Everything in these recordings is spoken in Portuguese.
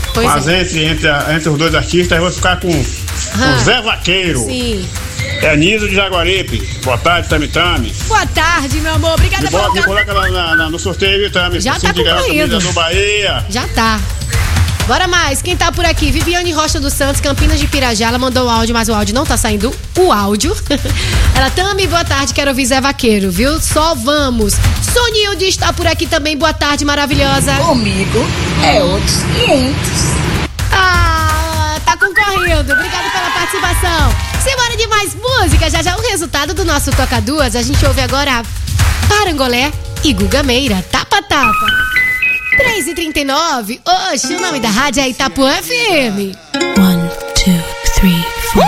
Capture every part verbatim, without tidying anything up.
Pois Mas é. entre, entre, a- entre os dois artistas, eu vou ficar com, Ah. com Zé Vaqueiro. Sim. É Niso de Jaguaripe. Boa tarde, Tami Tami. Boa tarde, meu amor. Obrigada Me, pelo bota, me carinho. coloca lá na- na- no sorteio, viu, Tami? Já Assim tá de garota, concorrendo. camisa do Bahia. Já tá. Bora mais, quem tá por aqui? Viviane Rocha dos Santos, Campinas de Pirajá. Ela mandou o áudio, mas o áudio não tá saindo. O áudio. Ela, Tami, boa tarde, quero ouvir Zé Vaqueiro, viu? Só vamos. Sonilde está por aqui também, boa tarde, maravilhosa. Comigo é outros quinhentos. Ah, tá concorrendo. Obrigada pela participação. Simbora de mais música. Já já o resultado do nosso Toca Duas. A gente ouve agora Parangolé e Guga Meira. Tapa, tapa. três e trinta e nove. Oxe, o nome da rádio é Itapuã F M. One, two, three, four.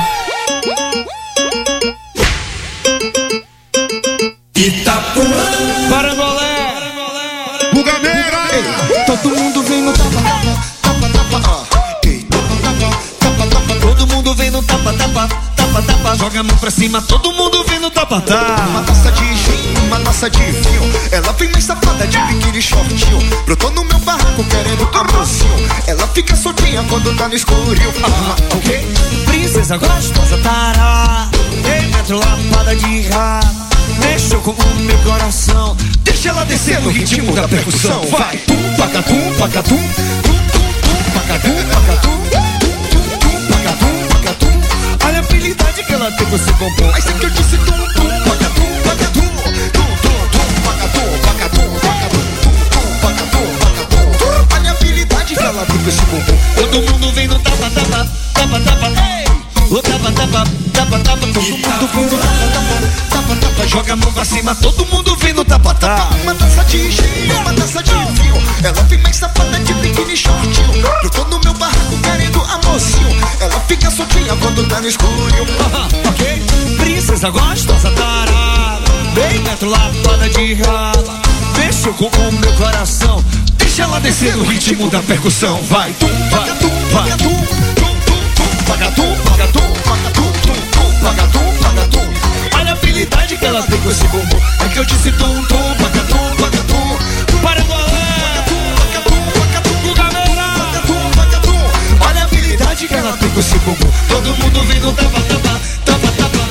Itapuã, Parangolé, Guga Meira. Todo mundo vem no tapa, tapa, tapa, tapa, ó. Ei, tapa, tapa, tapa, tapa. Todo mundo vem no tapa, tapa, tapa, tapa. joga a mão pra cima, todo mundo vem no tapatá. Uma taça de gin, uma taça de vinho. Ela vem mais safada de biquíni shortinho. Brotou no meu barraco querendo amorcinho. Ela fica soltinha quando tá no escurinho. Ah, ok? Princesa gostosa, tará. Ei, metro lapada de rabo. Mexeu com o meu coração. Deixa ela descer no ritmo da percussão. Vai, tum, pacatum, pacatum. Tum, tum, tum, pacatum, pacatum. Tum, tum, pacatum, pacatum. Olha a habilidade que ela tem com esse bombom. Mas é que eu disse tum, tum, pacatum, pacatum. Tum, tum, tum, pacatum, pacatum, pacatum. Tum, tum, pacatum, pacatum. Tum. Olha a habilidade que ela tem com esse bumbum. Todo mundo vem no tapa, tapa, tapa, tapa. Ei, o tapa, tapa, tapa, tapa. Todo mundo vem no tapa, tapa, tapa, tapa. Joga a mão pra cima, todo mundo vem no tapatá. Uma taça de gin, uma taça de vinho. Ela vem mais safada de biquíni shortinho. Eu tô no meu barraco querendo amorcinho. Ela fica soltinha quando tá no escurinho. Ok? Princesa gostosa, tarada. Bem metro lapada de raba. Mexeu com o meu coração. Deixa ela descer no ritmo da percussão. Vai, tum, pagatum, pagatum. Tum, tum, tum, pagatum, pagatum, pagatum. Tum, tum, pagatum, pagatum. Olha a habilidade que ela tem com esse bumbum. É que eu disse tum, tum, pagatum, pagatum. Parangolé, Guga Meira. Pagatum, pagatum. Olha a habilidade que ela tem com esse bumbum. Todo mundo vem no tapa, tapa, tapa, tapa.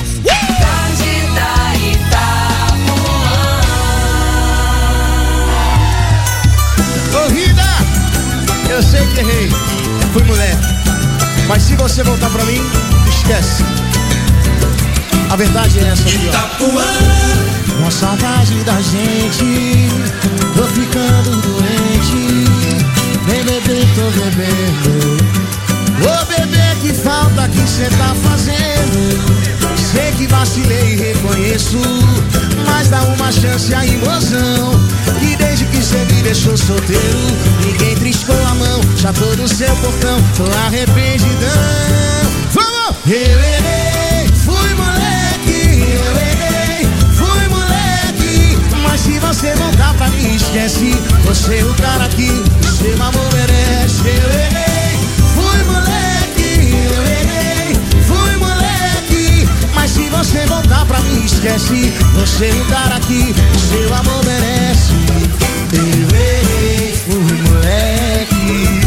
Corrida! Eu sei que errei, fui mulher. Mas se você voltar pra mim, esquece. A verdade é essa aqui, ó. Itapuã, Com saudade da gente, tô ficando doente. Vem beber, tô bebendo. Ô bebê, que falta que cê tá fazendo. Sei que vacilei e reconheço, mas dá uma chance aí, mozão. Que desde que cê me deixou solteiro, ninguém triscou a mão, já tô no seu portão, tô arrependidão. Vamos! Eu errei, fui moleque, eu errei, fui moleque. Mas se você voltar pra mim, esquece, você é o cara que seu amor merece. Eu errei, fui moleque, eu errei, fui moleque. Mas se você voltar pra mim, esquece, você é o cara que seu amor merece. Eu errei, fui moleque.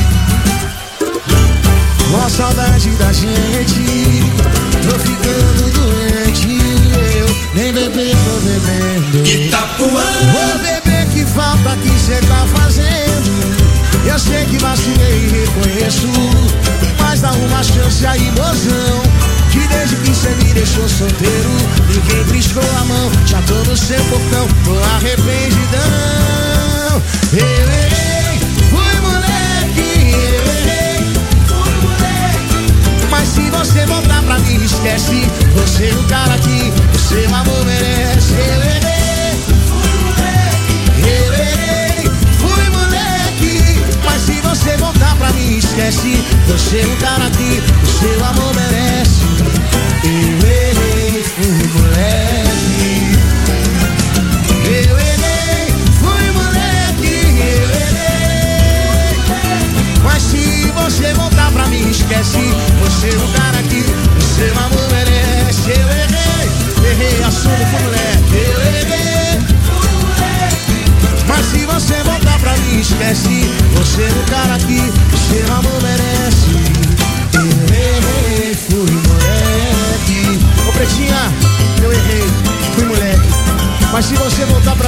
Com saudade da gente, tô ficando doente. Eu nem beber, tô bebendo. Itapuã, Ô bebê, que falta que cê tá fazendo. Eu sei que vacilei e reconheço, mas dá uma chance aí, mozão. Que desde que cê me deixou solteiro, ninguém triscou a mão, já tô no seu portão, tô arrependidão. Eu errei, fui moleque, eu errei, fui moleque. Mas se você voltar pra mim, esquece, você é o cara que o seu amor merece. Eu errei, fui moleque, eu errei, fui moleque. Mas se você voltar pra mim, esquece, você é o cara que o seu amor merece. Eu errei, fui moleque. Eu errei, fui moleque. Eu errei. Mas se você voltar pra mim, esquece, você é o cara que o seu amor merece. Eu errei, errei, assumo, fui moleque. Eu errei, fui moleque. Mas se você voltar pra mim, esquece, você é o cara que o seu amor merece.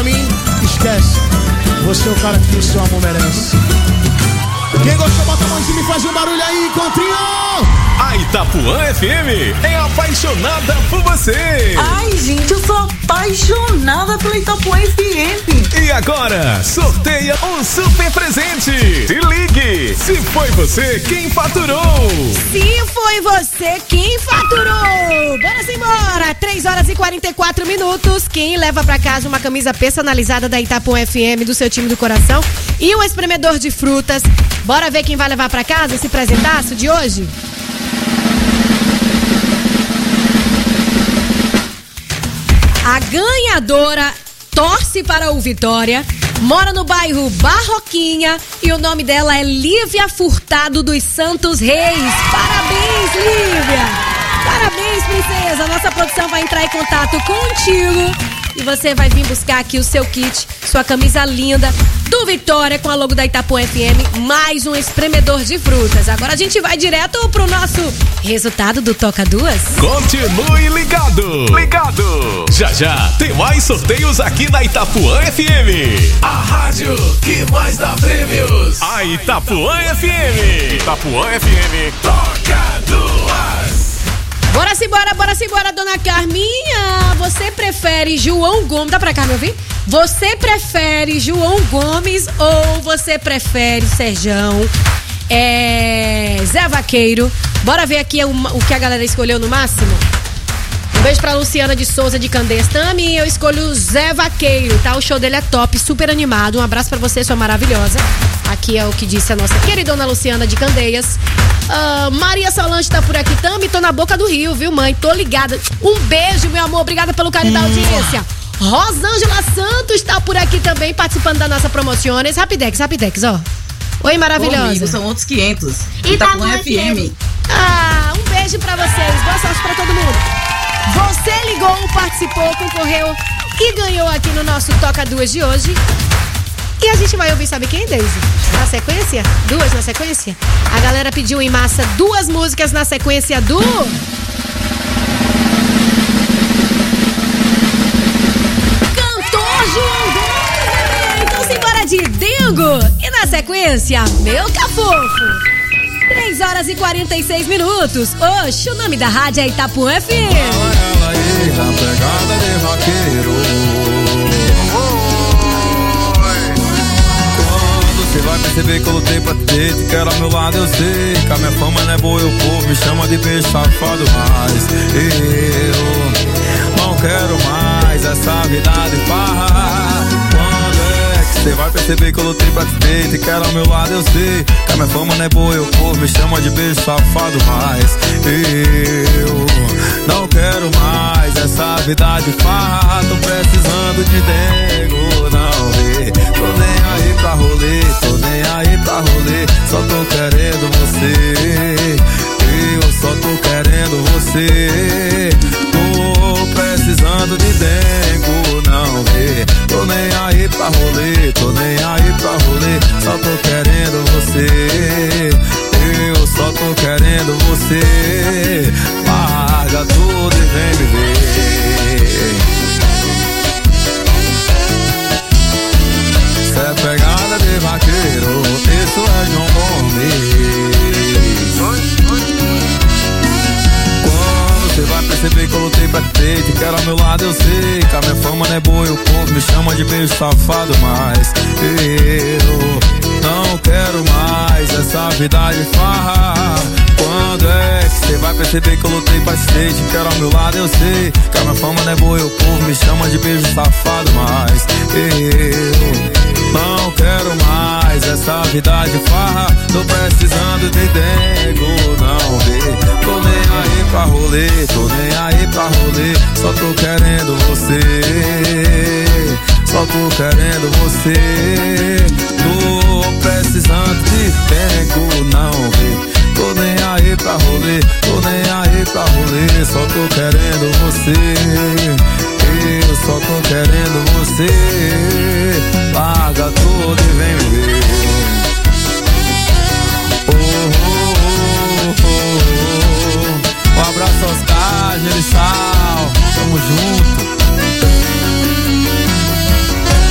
mim, esquece. Você é o cara que o seu amor merece. Quem gostou, bota a mão em cima e faz um barulho aí, Encontrinho! A Itapuã F M é apaixonada por você. Ai, gente, eu sou apaixonada pela Itapuã F M. E agora, sorteia um super presente. Se ligue, se foi você quem faturou. Se foi você quem faturou. Bora se embora. três horas e quarenta e quatro minutos. Quem leva pra casa uma camisa personalizada da Itapuã F M do seu time do coração e um espremedor de frutas. Bora ver quem vai levar pra casa esse presentaço de hoje? A ganhadora torce para o Vitória, mora no bairro Barroquinha e o nome dela é Lívia Furtado dos Santos Reis. Parabéns, Lívia! Parabéns, princesa! Nossa produção vai entrar em contato contigo e você vai vir buscar aqui o seu kit, sua camisa linda do Vitória com a logo da Itapuã F M, mais um espremedor de frutas. Agora a gente vai direto pro nosso resultado do Toca Duas. Continue ligado, ligado. Já já tem mais sorteios aqui na Itapuã F M. A rádio que mais dá prêmios. A Itapuã F M. Itapuã F M. Toca Duas. Bora se embora, bora se embora, dona Carminha. Você prefere João Gomes? Dá pra cá me ouvir? Você prefere João Gomes ou você prefere Serjão? É... Zé Vaqueiro. Bora ver aqui o, o que a galera escolheu no máximo? Um beijo pra Luciana de Souza de Candeias. Tami, eu escolho o Zé Vaqueiro, tá? O show dele é top, super animado. Um abraço pra você, sua maravilhosa. Aqui é o que disse a nossa queridona Luciana de Candeias. Uh, Maria Solange tá por aqui também. Tô na boca do rio, viu, mãe? Tô ligada. Um beijo, meu amor. Obrigada pelo carinho da audiência. Rosângela Santos tá por aqui também, participando da nossa Promociones. Rapidex, Rapidex, ó. Oi, maravilhosa. Comigo, são outros quinhentos. Itapuã F M. Ah, um beijo pra vocês. Boa sorte pra todo mundo. Você ligou, participou, concorreu e ganhou aqui no nosso Toca Duas de hoje. E a gente vai ouvir, sabe quem, Deise? Na sequência? Duas na sequência? A galera pediu em massa duas músicas na sequência do... Cantor João Gomes! Então simbora de Dingo! E na sequência, Meu Cafofo! três horas e quarenta e seis minutos. Oxe, o nome da rádio é Itapuã F M. Ela aí, na pegada de vaqueiro. Você vai perceber que eu lutei pra ter, te quero ao meu lado, eu sei que a minha fama não é boa, o povo me chama de beijo safado, mas eu não quero mais essa vida de farra. Quando é que você vai perceber que eu lutei pra te ter, te quero ao meu lado, eu sei que a minha fama não é boa, o povo me chama de beijo safado, mas eu não quero mais essa vida de farra. Tô precisando de dengo, não vê, tô nem aí pra rolê, tô nem aí pra rolê, só tô querendo você, eu só tô querendo você. Tô precisando de dengo, não vê, tô nem aí pra rolê, tô nem aí pra rolê, só tô querendo você, eu só tô querendo você. Larga tudo e vem me ver. Cê é pegada de vaqueiro, isso é João Gomes. Quando cê vai perceber que eu lutei pra ter, te quero ao meu lado, eu sei que a minha fama não é boa e o povo me chama de beijo safado, mas eu não quero mais essa vida de farra. Quando é que cê vai perceber que eu lutei pra ser, te quero ao meu lado, eu sei que a minha fama não é boa e o povo me chama de beijo safado, mas eu não quero mais essa vida de farra. Tô precisando de dengo, não vê, tô nem aí pra rolê, tô nem aí pra rolê, só tô querendo você, só tô querendo você. Tô precisando de dengo, não vê, tô nem aí pra rolê, tô nem aí pra rolê, só tô querendo você, eu só tô querendo você. Larga tudo e vem me ver. Oh, oh, oh, oh. Um abraço aos Oscar, Gersal, tamo junto.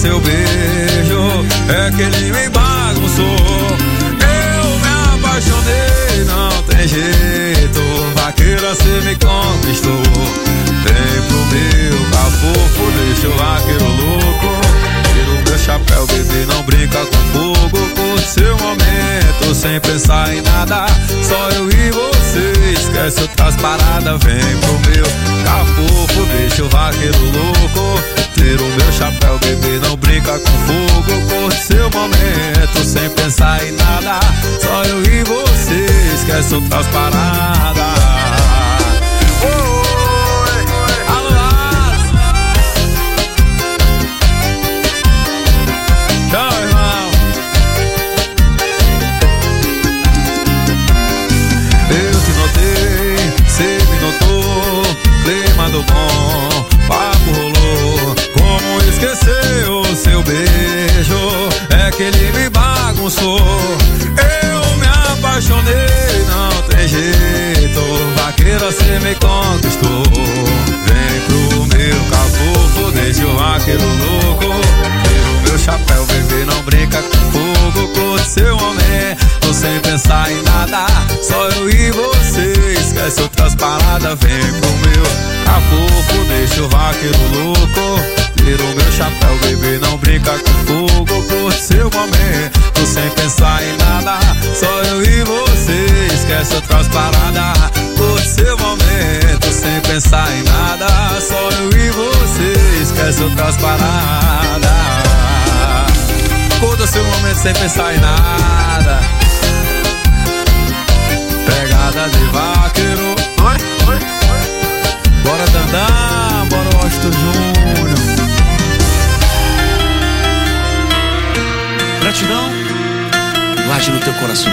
seu beijo é que ele me bagunçou. Eu me apaixonei, não tem jeito. Vaqueira, cê me conquistou. Vem pro meu cafofo, deixa o vaqueiro louco. Tira o meu chapéu, bebê, não brinca com fogo. Curte seu momento, sem pensar em nada. Só eu e você, esquece outras paradas. Vem pro meu cafofo, deixa o vaqueiro louco. Tira o meu chapéu, bebê, não brinca com fogo. Curte seu momento, sem pensar em nada. Só eu e você, esquece outras paradas. Clima do bom, papo rolou. Como esquecer o seu beijo? É que ele me bagunçou. Eu me apaixonei, não tem jeito. Vaqueira, cê me conquistou. Vem pro meu cafofo, deixa o vaqueiro louco. Tira o meu chapéu, bebê, não brinca com fogo. Curte seu momento, sem pensar em nada. Só eu e você, esquece outras paradas. Vem pro meu cafofo, deixa o vaqueiro louco. Tira o meu chapéu, bebê, não brinca com fogo. Curte seu momento, sem pensar em nada. Só eu e você, esquece outras paradas. Curte seu momento, sem pensar em nada. Só eu e você, esquece outras paradas. Curta seu momento, sem pensar em nada. Pegada de vaqueiro. Oi, oi, oi. Bora Dandá, bora Washington Júnior. Gratidão late no teu coração.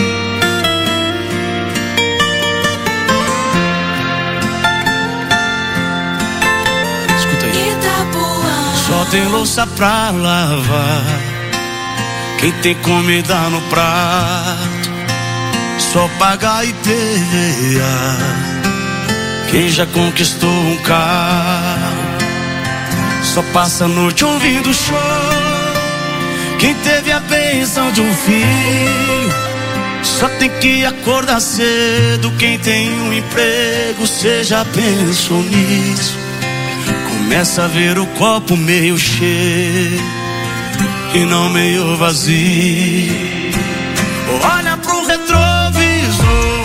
Escuta aí. Só tem louça pra lavar, quem tem comida no prato, só pagar I P V A. Quem já conquistou um carro, só passa a noite ouvindo show. Quem teve a bênção de um filho, só tem que acordar cedo. Quem tem um emprego, cê já pensou nisso? Começa a ver o copo meio cheio e não meio vazio. Olha pro retrovisor,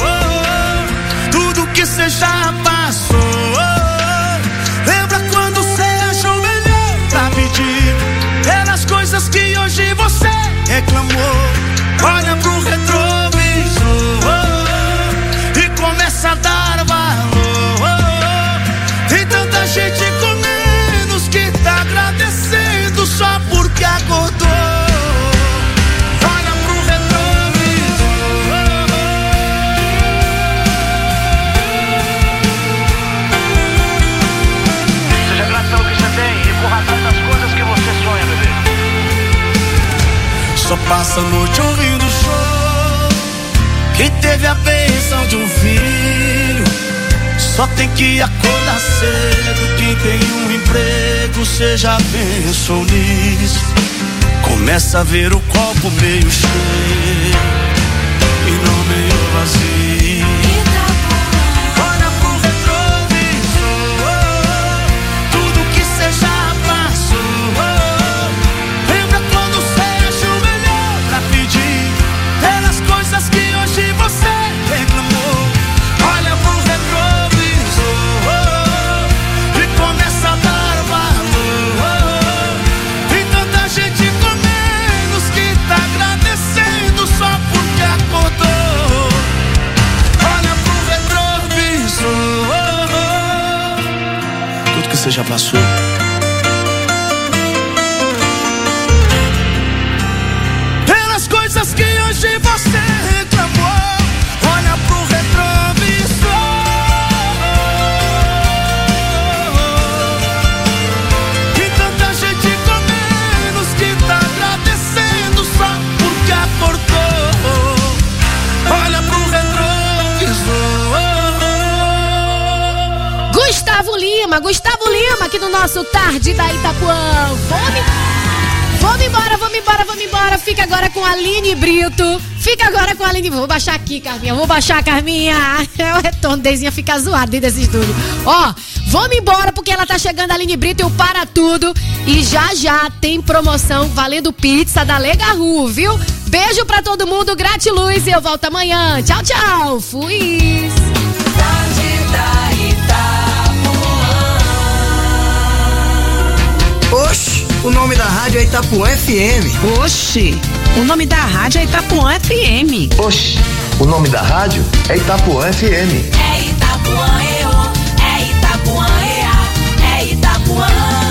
tudo que cê já passou. Lembra quando cê achou melhor pra pedir pelas coisas que hoje você reclamou? Olha pro retrovisor e começa a dar valor. Tem tanta gente com menos que tá agradecendo só porque acordou. Só passa a noite ouvindo show. Quem teve a bênção de um filho, só tem que acordar cedo. Quem tem um emprego, cê já pensou nisso? Começa a ver o copo meio cheio e não meio vazio. Olha pro retrovisor, tudo que cê já passou. Pelas coisas que hoje você reclamou. Olha pro retrovisor e começa a dar valor. Tem tanta gente com menos que tá agradecendo só porque acordou. Olha pro retrovisor, tudo que você já passou. Coisas que hoje você reclamou. Olha pro retrovisor. E tanta gente com menos que tá agradecendo só porque acordou. Olha pro retrovisor. Gustavo Lima, Gustavo Lima aqui no nosso Tarde da Itapuã. Fome? Vamos embora, vamos embora, vamos embora. Fica agora com a Aline Brito. Fica agora com a Aline. Vou baixar aqui, Carminha. Vou baixar, Carminha. O retorno desenha fica zoado dentro desse estúdio. Ó, vamos embora porque ela tá chegando, a Aline Brito, eu para tudo. E já já tem promoção valendo pizza da Legarru, viu? Beijo pra todo mundo, gratiluz. E eu volto amanhã. Tchau, tchau. Fui. Oxi, o nome da rádio é Itapuã F M. Oxi, o nome da rádio é Itapuã F M. Oxi, o nome da rádio é Itapuã F M. É Itapuã, eu, é Itapuã, é, é Itapuã.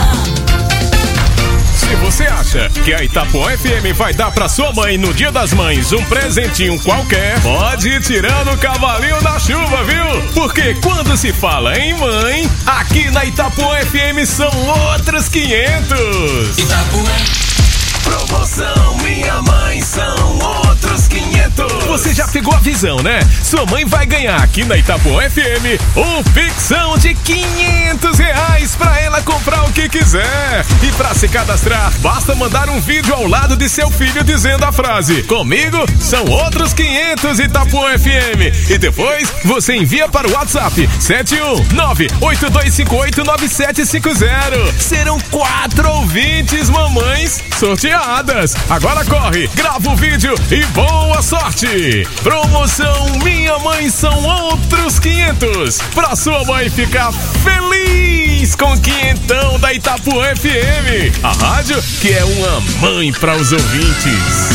Se você acha que a Itapuã F M vai dar pra sua mãe no Dia das Mães um presentinho qualquer, pode ir tirando o cavalinho da chuva, viu? Porque quando se fala em mãe, aqui na Itapuã F M são outros quinhentos. Itapuã. Promoção Minha Mãe são outros quinhentos. Você já pegou a visão, né? Sua mãe vai ganhar aqui na Itapuã F M um pixão de quinhentos reais pra ela comprar o que quiser. E pra se cadastrar, basta mandar um vídeo ao lado de seu filho dizendo a frase: comigo são outros quinhentos Itapuã F M. E depois você envia para o WhatsApp sete um nove oito dois cinco oito nove sete cinco zero. Serão quatro ouvintes mamães sorteadas. Agora corre, grava o vídeo e boa sorte! Promoção Minha Mãe são outros quinhentos. Pra sua mãe ficar feliz com quinhentão da Itapuã F M. A rádio que é uma mãe para os ouvintes.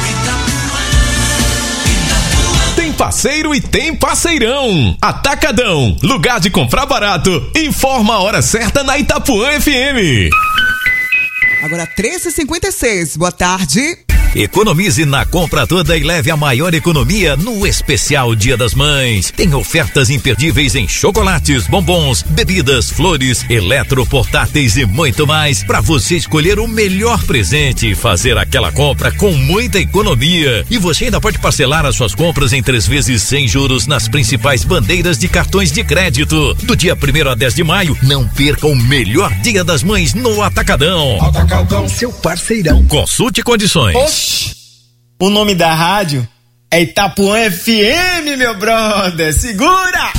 Tem parceiro e tem parceirão. Atacadão, lugar de comprar barato. Informa a hora certa na Itapuã F M. Agora treze e cinquenta e seis, boa tarde. Economize na compra toda e leve a maior economia no especial Dia das Mães. Tem ofertas imperdíveis em chocolates, bombons, bebidas, flores, eletroportáteis e muito mais para você escolher o melhor presente e fazer aquela compra com muita economia. E você ainda pode parcelar as suas compras em três vezes sem juros nas principais bandeiras de cartões de crédito. Do dia primeiro a dez de maio, não perca o melhor Dia das Mães no Atacadão. Atacadão, seu parceirão. Consulte condições. Oxi. O nome da rádio é Itapuã F M, meu brother. Segura!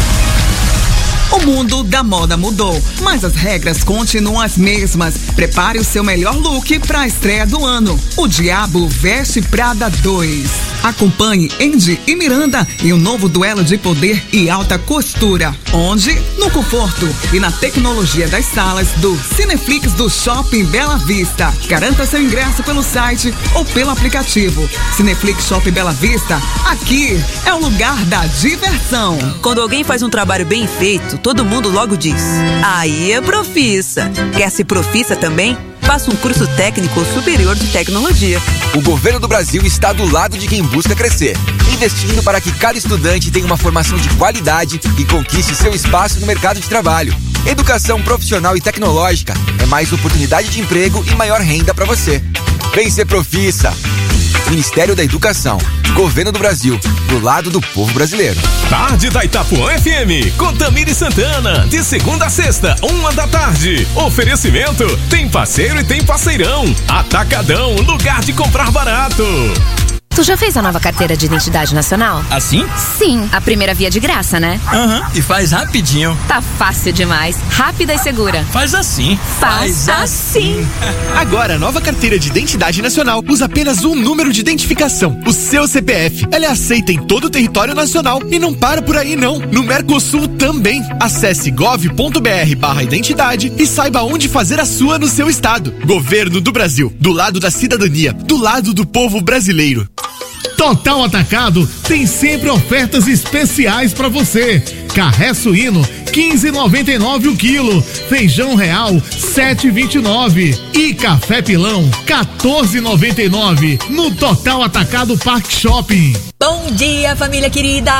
O mundo da moda mudou, mas as regras continuam as mesmas. Prepare o seu melhor look para a estreia do ano. O Diabo Veste Prada dois. Acompanhe Andy e Miranda em um novo duelo de poder e alta costura. Onde? No conforto e na tecnologia das salas do Cineflix do Shopping Bela Vista. Garanta seu ingresso pelo site ou pelo aplicativo. Cineflix Shopping Bela Vista, aqui é o lugar da diversão. Quando alguém faz um trabalho bem feito, todo mundo logo diz: aí é profissa. Quer ser profissa também? Faça um curso técnico superior de tecnologia. O governo do Brasil está do lado de quem busca crescer, investindo para que cada estudante tenha uma formação de qualidade e conquiste seu espaço no mercado de trabalho. Educação profissional e tecnológica é mais oportunidade de emprego e maior renda para você. Vem ser profissa. Ministério da Educação, Governo do Brasil, do lado do povo brasileiro. Tarde da Itapuã F M, com Tamiri Santana, de segunda a sexta, uma da tarde. Oferecimento, tem parceiro e tem parceirão. Atacadão, lugar de comprar barato. Tu já fez a nova carteira de identidade nacional? Assim? Sim, a primeira via de graça, né? Aham, uhum. E faz rapidinho. Tá fácil demais, rápida e segura. Faz assim. Faz, faz assim. Agora, a nova carteira de identidade nacional usa apenas um número de identificação, o seu C P F. Ela é aceita em todo o território nacional e não para por aí não. No Mercosul também. Acesse gov.br barra identidade e saiba onde fazer a sua no seu estado. Governo do Brasil, do lado da cidadania, do lado do povo brasileiro. Total Atacado tem sempre ofertas especiais para você. Carré suíno quinze e noventa e nove o quilo, feijão real sete e vinte e nove e café pilão quatorze e noventa e nove no Total Atacado Park Shopping. Bom dia, família querida!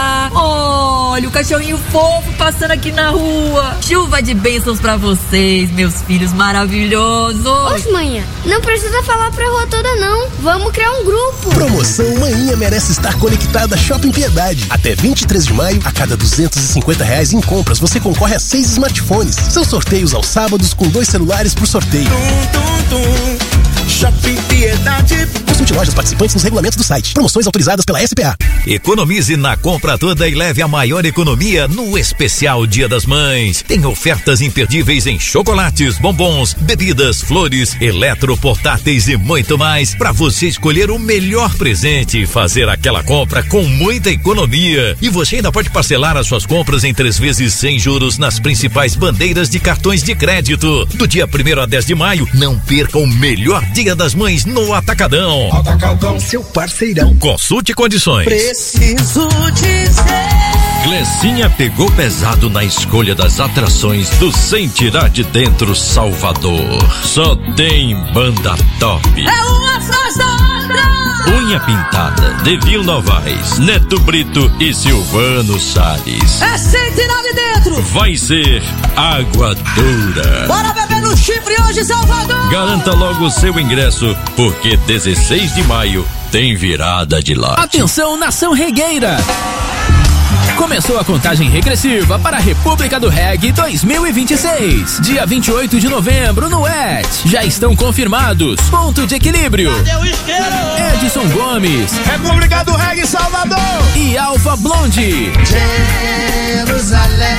Olha o cachorrinho fofo passando aqui na rua. Chuva de bênçãos pra vocês, meus filhos maravilhosos. Ô, manhã, não precisa falar pra rua toda não. Vamos criar um grupo. Promoção Manhã merece estar conectada a Shopping Piedade. Até vinte e três de maio, a cada duzentos e cinquenta reais em compras, você concorre a seis smartphones. São sorteios aos sábados com dois celulares por sorteio. Tum, tum, tum. Shopping Piedade. Consulte lojas participantes nos regulamentos do site. Promoções autorizadas pela S P A. Economize na compra toda e leve a maior economia no especial Dia das Mães. Tem ofertas imperdíveis em chocolates, bombons, bebidas, flores, eletroportáteis e muito mais para você escolher o melhor presente e fazer aquela compra com muita economia. E você ainda pode parcelar as suas compras em três vezes sem juros nas principais bandeiras de cartões de crédito. Do dia primeiro a dez de maio, não perca o melhor Dia das Mães no Atacadão. Atacadão, seu parceirão. Consulte condições. Preciso dizer. Glecinha pegou pesado na escolha das atrações do Sem Tirar de Dentro Salvador. Só tem banda top. É uma atrás da outra. Unha Pintada, Devil Novaes, Neto Brito e Silvano Salles. É Sem Tirar de Dentro. Vai ser água dura. Bora beber no chifre hoje, Salvador. Garanta logo o seu ingresso, porque dezesseis de maio tem virada de lá. Atenção, nação regueira! Começou a contagem regressiva para a República do Reggae dois mil e vinte e seis. Dia vinte e oito de novembro no E T. Já estão confirmados. Ponto de equilíbrio. Cadê o isqueiro? Edson Gomes. República do Reggae Salvador. E Alfa Blonde. Jerusalém.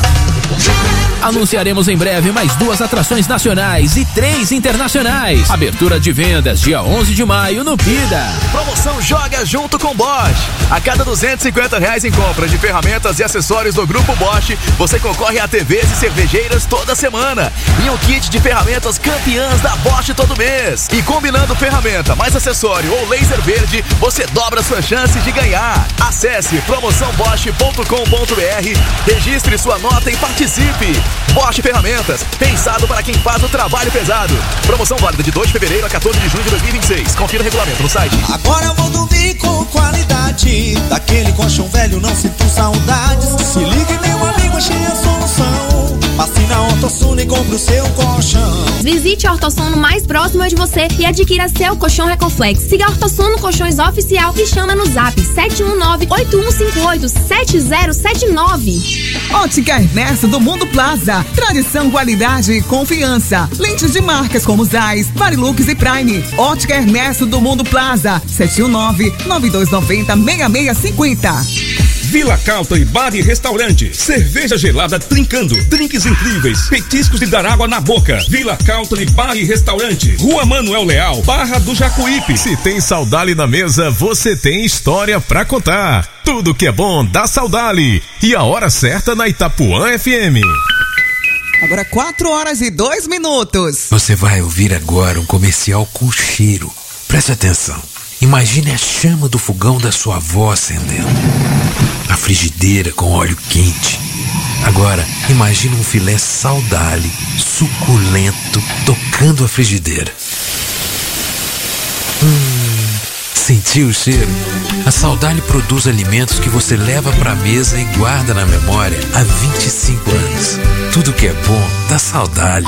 Anunciaremos em breve mais duas atrações nacionais e três internacionais. Abertura de vendas dia onze de maio no Pida. Promoção Joga Junto com Bosch. A cada duzentos e cinquenta reais em compra de ferramentas e acessórios do Grupo Bosch, você concorre a T Vs e cervejeiras toda semana. E um kit de ferramentas campeãs da Bosch todo mês. E combinando ferramenta mais acessório ou laser verde, você dobra suas chances de ganhar. Acesse promoção bosch ponto com ponto br, registre sua nota e participe. Bosch Ferramentas, pensado para quem faz o trabalho pesado. Promoção válida de dois de fevereiro a quatorze de junho de dois mil e vinte e seis. Confira o regulamento no site. Agora eu vou dormir com qualidade. Daquele colchão velho não sinto saudades. Se liga, meu amigo, achei a solução. Passe na Ortosono e compre o seu colchão. Visite a Ortosono mais próxima de você e adquira seu colchão Recoflex. Siga a Ortosono Colchões Oficial e chama no zap sete um nove, oito um cinco oito, sete zero sete nove. Ótica Ernesto do Mundo Plaza. Tradição, qualidade e confiança. Lentes de marcas como Zeiss, Varilux e Prime. Ótica Ernesto do Mundo Plaza. sete um nove, nove dois nove zero, seis seis cinco zero. Vila Country Bar e Restaurante. Cerveja gelada trincando. Drinks incríveis. Petiscos de dar água na boca. Vila Country Bar e Restaurante. Rua Manuel Leal, Barra do Jacuípe. Se tem Saudale na mesa, você tem história pra contar. Tudo que é bom dá Saudale. E a hora certa na Itapuã F M. Agora quatro horas e dois minutos. Você vai ouvir agora um comercial com cheiro. Preste atenção. Imagine a chama do fogão da sua avó acendendo. A frigideira com óleo quente. Agora, imagine um filé Saudale, suculento, tocando a frigideira. Hum, sentiu o cheiro? A Saudale produz alimentos que você leva pra mesa e guarda na memória há vinte e cinco anos. Tudo que é bom dá Saudale.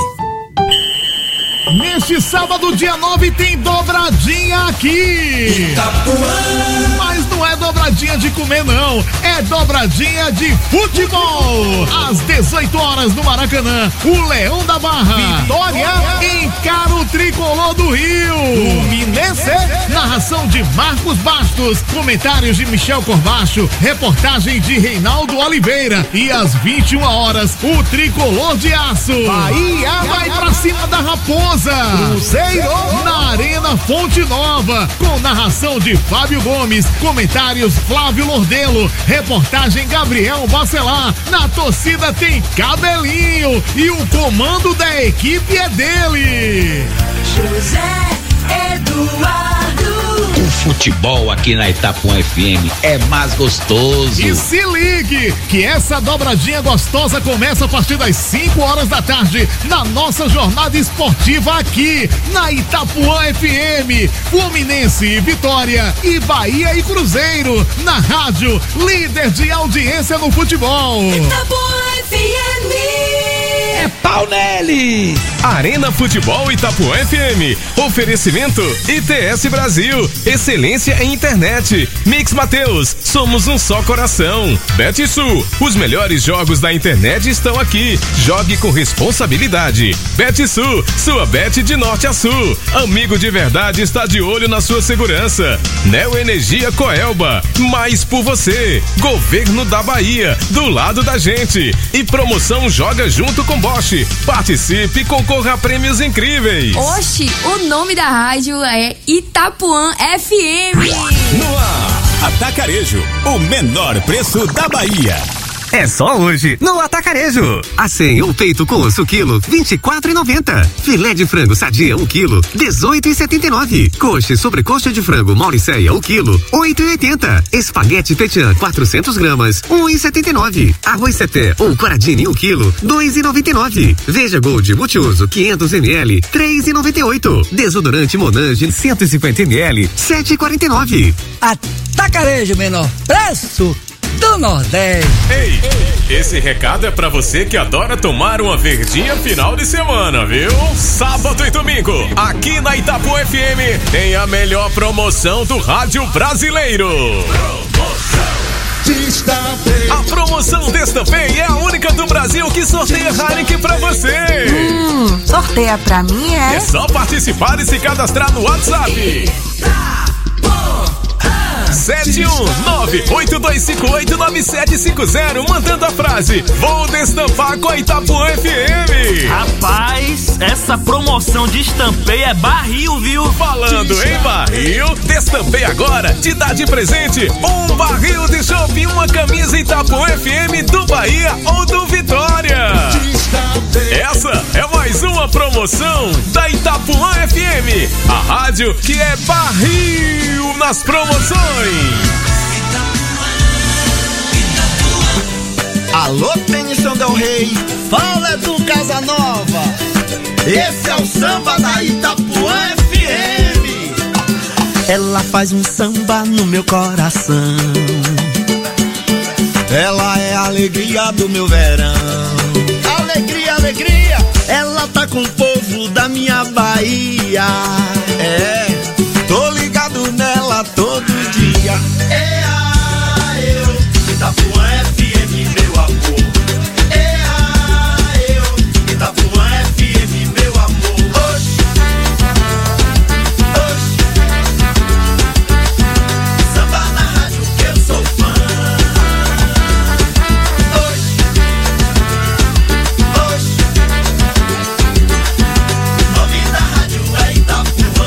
Neste sábado, dia nove, tem dobradinha aqui. Itapuã. Mas não é dobradinha de comer, não. É dobradinha de futebol. Às dezoito horas no Maracanã, o Leão da Barra, Vitória, encara o Tricolor do Rio. Fluminense, narração de Marcos Bastos, comentários de Michel Corbacho, reportagem de Reinaldo Oliveira. E às vinte e uma horas, o Tricolor de Aço. Bahia vai pra cima da Raposa. Cruzeiro na Arena Fonte Nova, com narração de Fábio Gomes, comentários Flávio Lordelo, reportagem Gabriel Bacelar. Na torcida tem Cabelinho e o comando da equipe é dele, José Eduardo. O futebol aqui na Itapuã F M é mais gostoso. E se ligue que essa dobradinha gostosa começa a partir das cinco horas da tarde na nossa jornada esportiva aqui na Itapuã F M. Fluminense e Vitória e Bahia e Cruzeiro na rádio líder de audiência no futebol. Itapuã F M. É pau nele! Arena Futebol Itapuã F M. Oferecimento I T S Brasil. Excelência em internet. Mix Mateus. Somos um só coração. BetSul. Os melhores jogos da internet estão aqui. Jogue com responsabilidade. BetSul. Sua bet de norte a sul. Amigo de verdade está de olho na sua segurança. Neo Energia Coelba. Mais por você. Governo da Bahia. Do lado da gente. E promoção Joga Junto com Bosch. Participe e concorra a prêmios incríveis. Oxi, o nome da rádio é Itapuã F M. No ar, Atacarejo, o menor preço da Bahia. É só hoje, no Atacarejo. Acém ou peito com osso quilo, vinte e quatro e noventa. Filé de frango sadia, um quilo, dezoito e setenta e nove. Coxa e sobrecoxa de frango Mauricéia, um quilo, oito e oitenta. Espaguete Petian, quatrocentos gramas, um e setenta e nove. Arroz seté ou Coradini, um quilo, dois e noventa e nove. Veja Gold multiuso, quinhentos mililitros, três e noventa e oito. Desodorante Monange, cento e cinquenta mililitros, sete e quarenta e nove. Atacarejo, menor preço do Nordeste. Ei, esse recado é pra você que adora tomar uma verdinha final de semana, viu? Sábado e domingo, aqui na Itapuã F M, tem a melhor promoção do rádio brasileiro. A promoção Destampei é a única do Brasil que sorteia Heineken pra você. Hum, sorteia pra mim, é? É só participar e se cadastrar no WhatsApp. sete um nove oito dois cinco oito nove sete cinco zero, mandando a frase: vou destampar com a Itapuã F M. Rapaz, essa promoção de Destampei é barril, viu? Falando em barril, Destampei agora te dá de presente um barril de chopp e uma camisa Itapuã F M do Bahia ou do Vitória. Essa é mais uma promoção da Itapuã F M, a rádio que é barril nas promoções. Alô, Tennyson Del Rey, fala do Casanova. Esse é o samba da Itapuã F M. Ela faz um samba no meu coração. Ela é a alegria do meu verão. Alegria, alegria. Ela tá com o povo da minha Bahia. É, tô ligado nela todo dia. É a eu, Itapuã F M, meu amor. É a eu, Itapuã F M, meu amor. Oxi, oxi. Samba na rádio que eu sou fã. Oxi, oxi. O nome da rádio é Itapuã.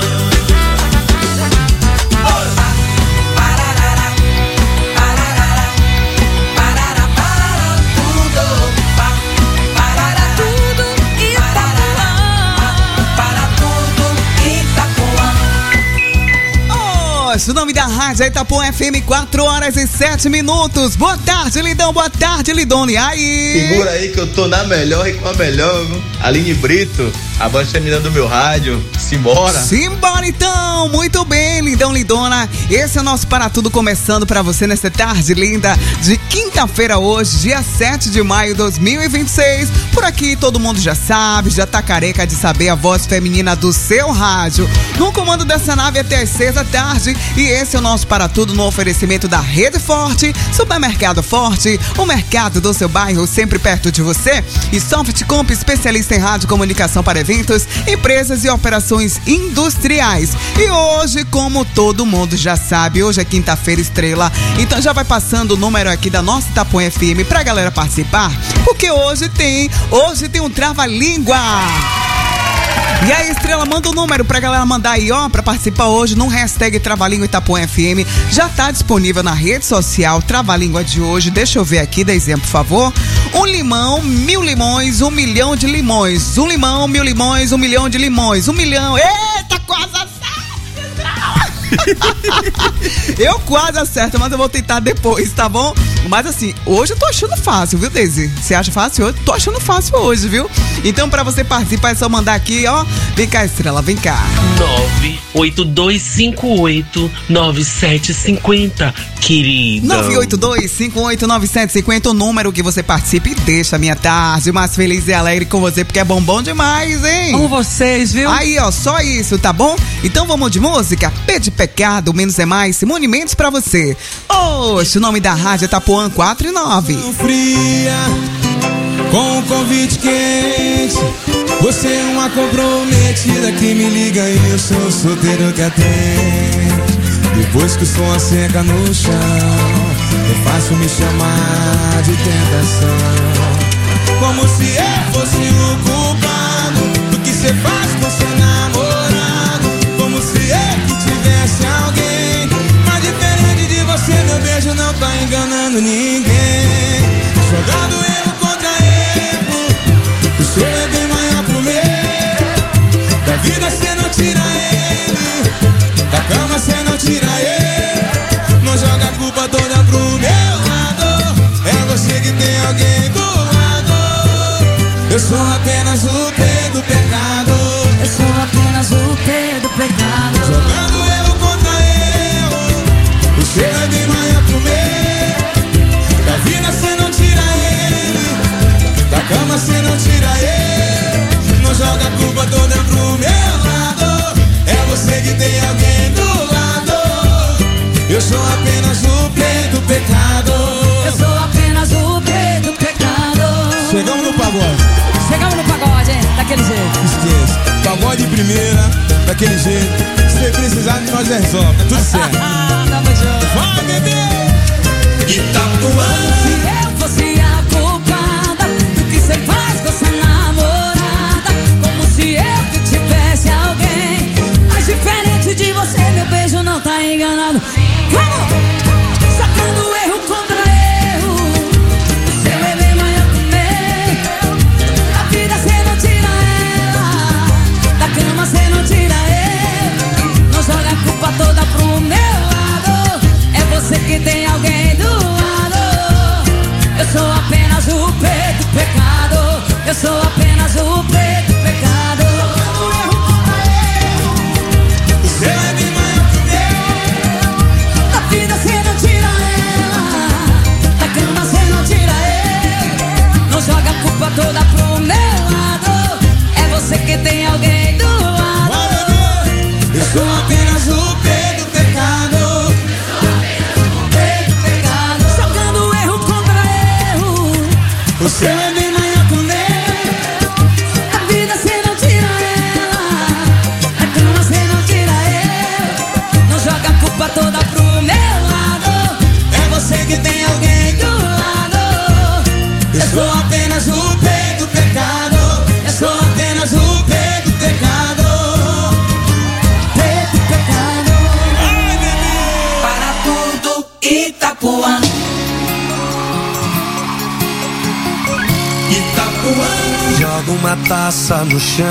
O nome da rádio é Itapuã F M, quatro horas e sete minutos. Boa tarde, Lidão. Boa tarde, Lidone. E aí? Segura aí que eu tô na melhor e com a melhor, viu? Aline Brito, a voz feminina do meu rádio. Simbora. Simbora então. Muito bem, Lindão, Lindona. Esse é o nosso Para Tudo começando pra você nessa tarde linda de quinta-feira hoje, dia sete de maio de dois mil e vinte e seis. Por aqui todo mundo já sabe, já tá careca de saber a voz feminina do seu rádio. No comando dessa nave até às seis da tarde. E esse é o nosso Para Tudo no oferecimento da Rede Forte, Supermercado Forte, o mercado do seu bairro sempre perto de você. E Softcomp, especialista em rádio comunicação para eventos, empresas e operações industriais. E hoje, como todo mundo já sabe, hoje é quinta-feira estrela, então já vai passando o número aqui da nossa Itapuã F M pra galera participar, porque hoje tem, hoje tem um trava-língua. E aí, Estrela, manda o um número pra galera mandar aí, ó, pra participar hoje no hashtag Trava-Língua Itapuã F M. Já tá disponível na rede social Trava-Língua de hoje. Deixa eu ver aqui, dá exemplo, por favor. Um limão, mil limões, um milhão de limões. Um limão, mil limões, um milhão de limões. Um milhão, eita, quase acerto! Eu quase acerto, mas eu vou tentar depois, tá bom? Mas assim, hoje eu tô achando fácil, viu, Deise? Você acha fácil hoje? Tô achando fácil hoje, viu? Então, pra você participar, é só mandar aqui, ó. Vem cá, Estrela, vem cá. nove oito dois cinco oito nove sete cinco zero, querida. nove oito dois cinco oito nove sete cinco zero, o número que você participe e deixa a minha tarde mais feliz e alegre com você, porque é bombom demais, hein? Com vocês, viu? Aí, ó, só isso, tá bom? Então vamos de música? P de Pecado, Menos é Mais, Simone Mendes pra você. Oxe, o nome da rádio é Itapuã quatro e nove. Fria, com um convite quente, você é uma comprometida que me liga e eu sou solteiro que atende. Depois que o som seca no chão, é fácil me chamar de tentação. Como se eu fosse o culpado do que cê faz com seu namorado. Como se eu que tivesse alguém. Mas diferente de você, meu beijo não tá enganando ninguém. Jogando erro contra erro, o seu é bem maior pro meu. Da vida cê não tira ele, da cama cê não tira ele. Não joga a culpa toda pro meu lado. É você que tem alguém do lado. Eu sou apenas o P do pecado. Eu sou apenas o P do pecado. Jogando erro contra erro, o seu é bem maior pro meu. Da vida cê não tira ele, da cama cê não tira ele. Não joga a culpa toda pro meu lado. É você que tem alguém do lado. Eu sou apenas o P do pecado. Eu sou apenas o P do pecado. Chegamos no pagode. Chegamos no pagode, hein? Daquele jeito. Esqueça. Pagode de primeira, daquele jeito. Se precisar de nós resolve, tá tudo certo. Tamo junto. Vai, bebê! Itapuã. Se eu fosse a culpada do que cê faz com essa namorada, como se eu que tivesse alguém. Mas diferente de você, meu beijo não tá enganado. Vamos! Sacando erro contra erro, o seu é bem maior que o meu. Da vida cê não tira ela, da cama cê não tira ele. Não joga a culpa toda pro meu lado. É você que tem alguém do lado. Eu sou apenas o P do pecado. Eu sou apenas o P do pecado. O seu é bem maior que o meu. Da vida cê não tira ela, da cama cê não tira ele. Não joga a culpa toda pro meu lado. É você que tem alguém do lado. Eu sou apenas o P do pecado. P do pecado. Jogando erro contra erro, O seu é bem maior que o meu. da vida cê não tira ela, da cama cê não tira ele. Não joga a culpa toda pro meu lado. É você que tem alguém do lado. Eu sou apenas o P do pecado. Eu sou apenas o P do pecado. P do pecado. Ai, bebê! Para tudo, Itapuã. Joga uma taça no chão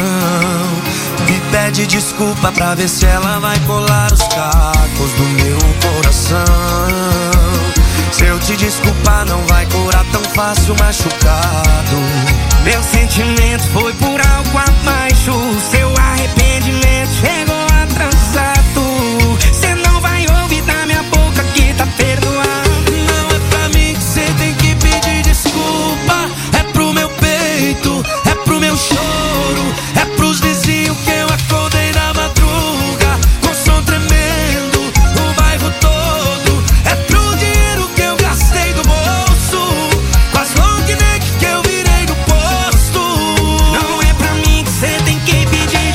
e pede desculpa pra ver se ela vai colar os cacos do meu coração. Se eu te desculpar não vai curar tão fácil machucado. Meu sentimento foi por algo abaixo. Seu arrependimento chegou atrasado. Cê não vai ouvir da minha boca que tá perdoado. Não é pra mim que cê tem que pedir desculpa. É pro meu peito, é pro meu choro, é pros vizinhos que eu acordei na madruga com som tremendo, o bairro todo. É pro dinheiro que eu gastei do bolso, com as long neck que eu virei no posto. Não é pra mim que cê tem que pedir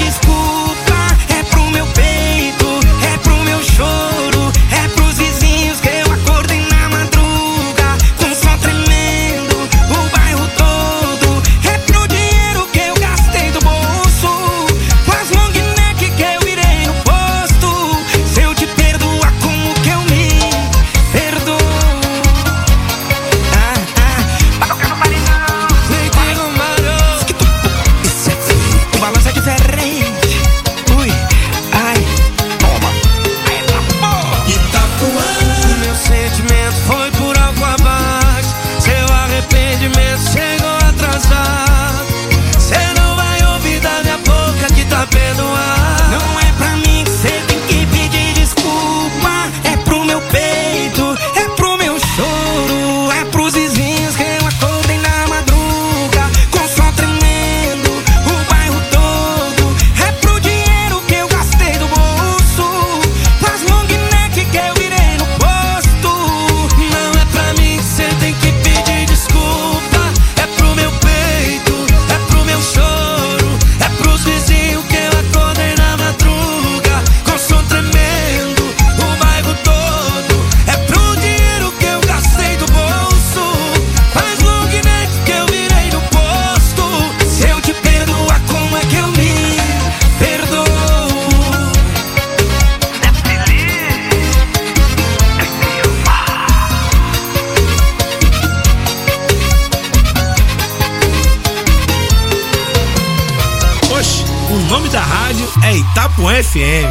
é Itapuã F M.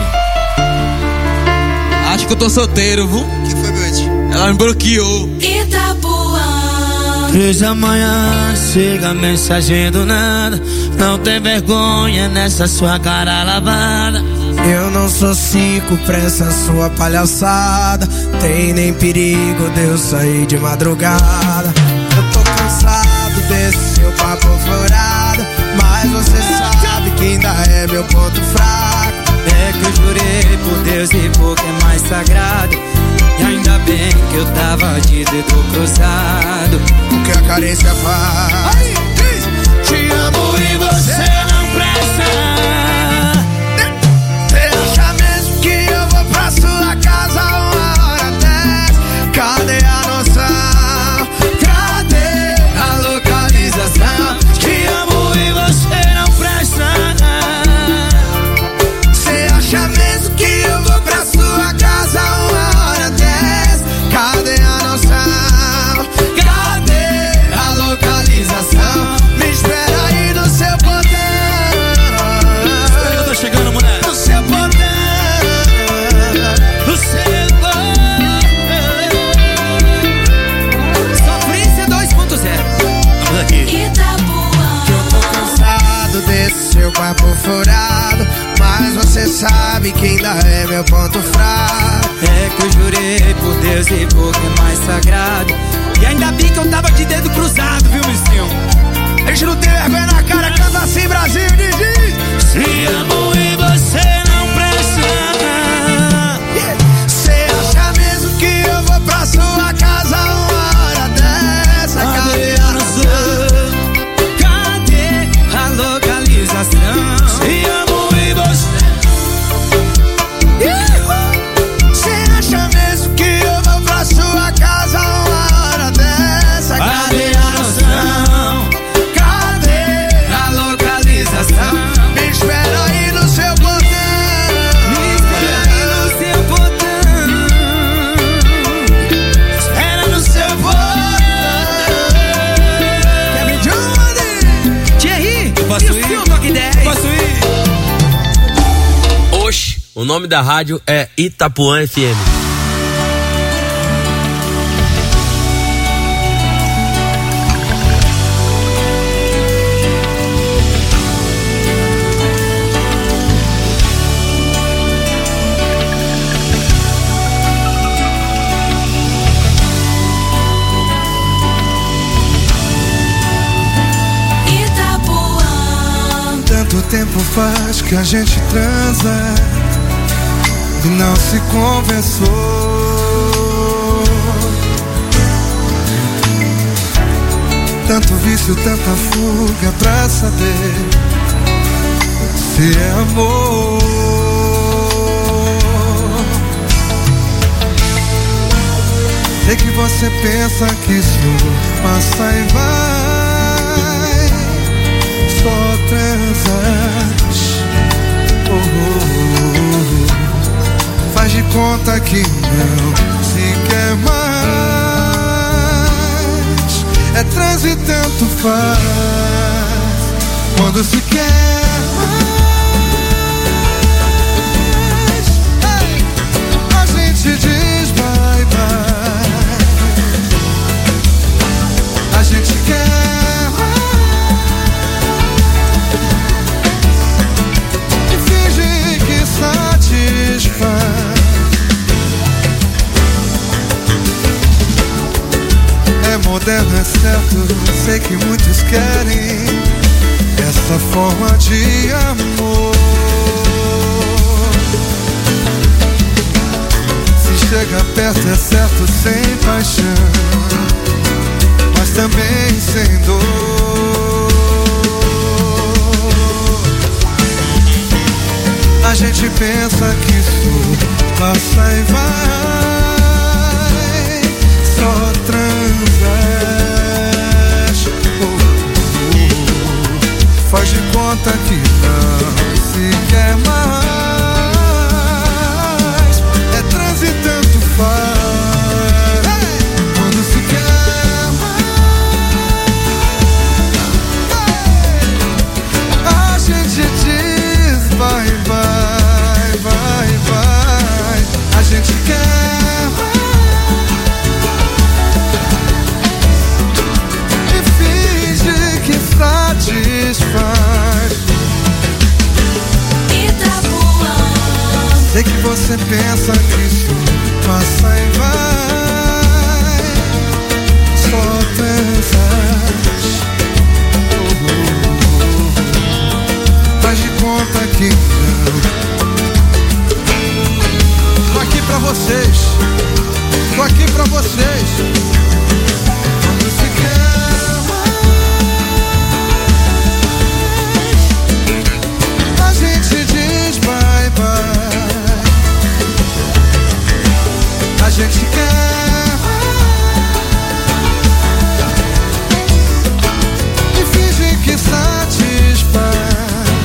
Acho que eu tô solteiro, viu? Que foi, Bete? Ela me bloqueou. Itapuã. Três da manhã, chega mensagem do nada. Não tem vergonha nessa sua cara lavada. Eu não sou cinco pra essa sua palhaçada. Tem nem perigo de eu sair de madrugada. Eu tô cansado desse seu papo furado, mas você sabe que ainda é meu ponto fraco. É que eu jurei por Deus e por que é mais sagrado. E ainda bem que eu tava de dedo cruzado. O que a carência faz? Aí, te amo e você não presta. Você acha mesmo que eu vou pra sua casa uma hora dez? Cadê a noção? Cadê a localização? Te amo e você não presta. Você acha mesmo que eu vou pra sua casa uma hora dez? Cadê a noção? Cadê a localização? Me espera aí no seu portão. Espera que eu tô chegando, mulher. No seu portão. No seu portão. Sofrência dois ponto zero. Vamos aqui. Itapuã. Eu tô cansado desse seu papo furado, mas você sabe que ainda é meu ponto fraco. É que eu jurei por Deus e por que é mais sagrado. E ainda bem que eu tava de dedo cruzado, viu, Missinho? A gente não tem vergonha na cara, canta assim, Brasil, diz. Se amo e você não presta. Você acha mesmo que eu vou pra sua casa uma hora dessa? Cadê a noção? Cadê a localização? Se amo e você. Você acha mesmo que eu vou pra sua casa uma hora dessa? Cadê a noção? Cadê a localização? Me espera aí no seu portão. Me espera aí no seu portão. Espera no seu portão. Kevin Johnny. Thierry, Posso e o ir? seu Toque dez? Posso ir? Oxe, o nome da rádio é Itapuã F M. Itapuã. Tanto tempo faz que a gente transa e não se conversou. Tanto vício, tanta fuga pra saber se é amor. Sei que você pensa que isso passa e vai, só transas. Oh, oh, oh. Faz de conta que não se quer mais. É trans e tanto faz. Quando se quer mais, hey, a gente diz bye bye. A gente quer mais e finge que satisfaz. É moderno, é certo, sei que muitos querem essa forma de amor. Se chega perto é certo, sem paixão, mas também sem dor. A gente pensa que isso passa e vai, só transas. Oh, oh, oh. Faz de conta que não se quer mais. É trans e tanto faz. Hey! Quando se quer mais, hey! A gente diz bye bye. pra vocês. Quando se calma, a gente diz bye bye. A gente calma e finge que satisfaz.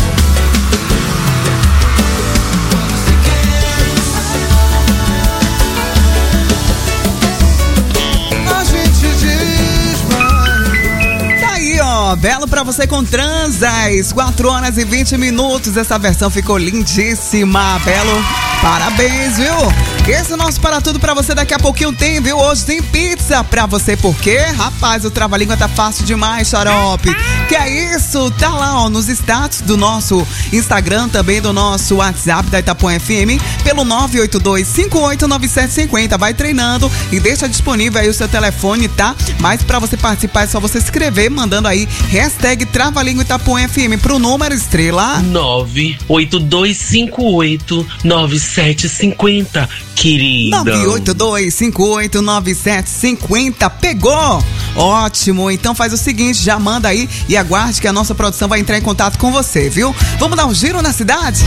Belo pra você com Transas, quatro horas e vinte minutos. Essa versão ficou lindíssima, Belo. Parabéns, viu? Esse é o nosso Para Tudo pra você. Daqui a pouquinho tem, viu? Hoje tem pizza pra você. Por quê? Rapaz, o trava-língua tá fácil demais, xarope. Que é isso? Tá lá, ó, nos status do nosso Instagram, também do nosso WhatsApp da Itapuã F M, pelo nove oito dois, cinco oito nove sete cinco zero. Vai treinando e deixa disponível aí o seu telefone, tá? Mas pra você participar é só você escrever, mandando aí hashtag Trava-língua Itapuã F M pro número estrela nove oito dois cinco oito nove sete cinco zero, querida. nove oito dois cinco oito nove sete cinco zero. Pegou? Ótimo, então faz o seguinte, já manda aí e aguarde que a nossa produção vai entrar em contato com você, viu? Vamos dar um giro na cidade?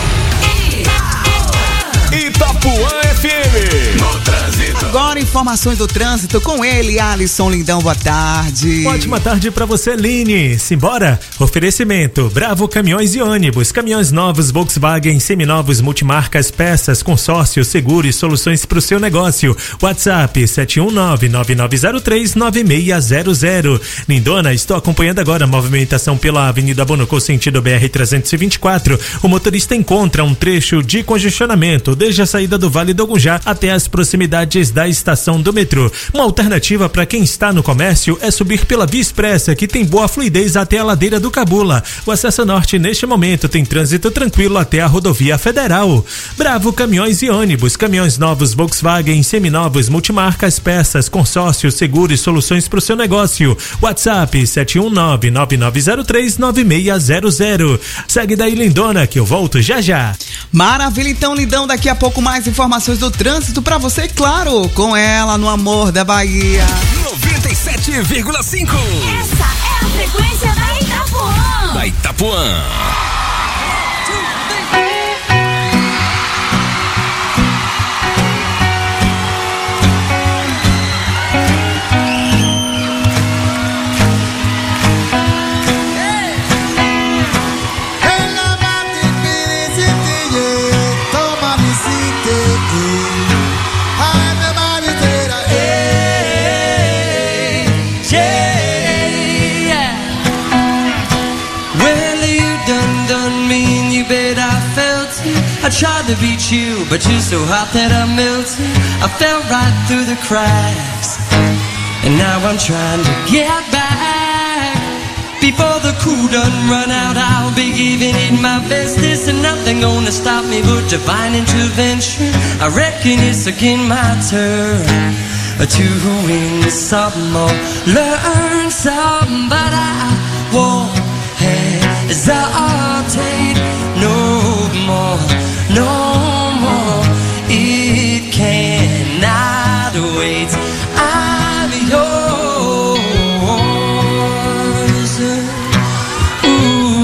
Itapuã F M. No trânsito. Agora informações do trânsito com ele, Alisson Lindão, boa tarde. Ótima tarde pra você, Line. Simbora? Oferecimento, Bravo Caminhões e Ônibus, caminhões novos, Volkswagen, seminovos, multimarcas, peças, consórcio, seguro e soluções pro seu negócio. WhatsApp sete um nove, nove nove zero três, nove seis zero zero. Lindona, estou acompanhando agora a movimentação pela Avenida Bonocô, sentido B R trezentos e vinte e quatro. O motorista encontra um trecho de congestionamento desde a saída do Vale do Gunjá até as proximidades da estação do metrô. Uma alternativa para quem está no comércio é subir pela Via Expressa, que tem boa fluidez até a ladeira do Cabula. O acesso norte neste momento tem trânsito tranquilo até a rodovia federal. Bravo Caminhões e Ônibus, caminhões novos Volkswagen, seminovos, multimarcas, peças, consórcio, seguro e soluções para o seu negócio. WhatsApp sete um nove, nove nove zero três, nove seis zero zero. Segue daí, Lindona, que eu volto já já. Maravilha, então, Lindão, daqui a pouco mais informações do trânsito pra você, claro, com ela no Amor da Bahia. noventa e sete vírgula cinco. Essa é a frequência da Itapuã. Da Itapuã. I tried to beat you, but you're so hot that I melted. I fell right through the cracks, and now I'm trying to get back. Before the cool done run out, I'll be giving it my best. This and nothing gonna stop me but divine intervention. I reckon it's again my turn to win some more, learn some, but I won't hesitate no more. No more, it cannot wait. I'm yours. Ooh,